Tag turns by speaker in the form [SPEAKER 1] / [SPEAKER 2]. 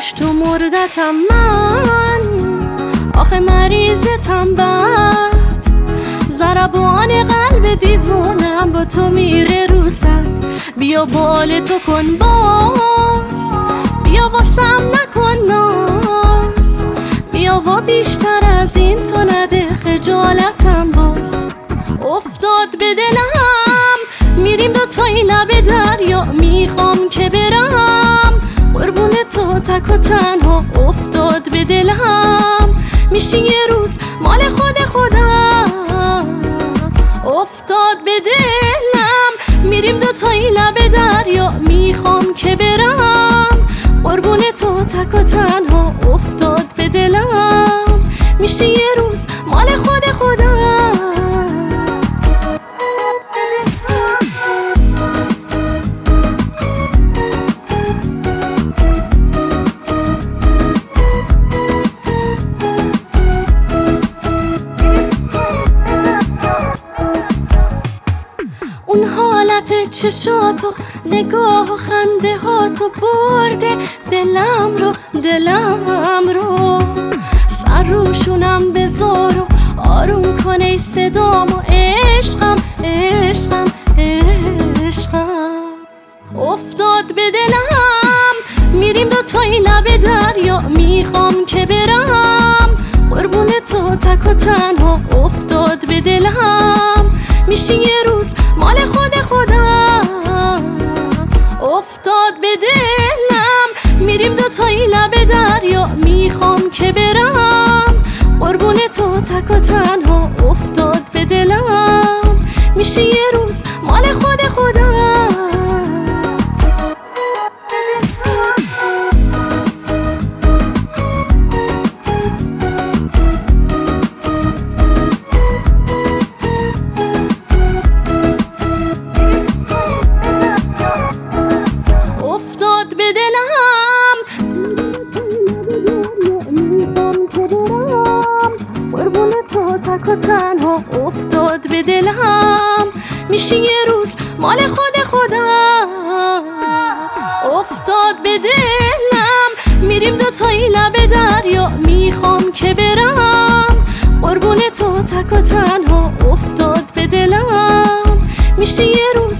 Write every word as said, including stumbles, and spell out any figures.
[SPEAKER 1] کشت و مردتم من، آخه مریضتم بد. ضربان قلب دیوانم با تو میره رو صد. بیا بال تو کن باز، بیا واسم نکن ناز، بیا و بیشتر از این تو نده خجالتم باز. افتاد به دلم میریم دو تایی لب دریا، میخوام که برم قربون تو تک و تنها. افتاد به دلم میشه یه روز مال خود خودم. افتاد به دلم میریم دو تایی لب دریا، میخوام که برم قربون تو تک و تنها. افتاد به دلم میشه یه روز مال خود خودم. اون حالت چشاتو، نگاه و خنده ها تو برده دلم رو دلم رو. سر روشونم بذار و آروم کنه صدام و عشقم عشقم عشقم. افتاد به دلم میریم دو تایی لب دریا، میخوام که برم قربون تو تک و تنها. افتاد به دلم میشه یه روز مال خود خودم. افتاد به دلم میریم دو تایی لب دریا، میخوام که برم قربون تو تک و تنها. افتاد به دلم میشه یه روز مال خود خودم. افتاد به دلم میخوام که برم قربون تو تک و تنها. افتاد به دلم میشه یه روز مال خود خودم. افتاد به دلم میریم دو تایی لب دریا، میخوام که برم قربون تو تک و تنها. افتاد به دلم میشه یه روز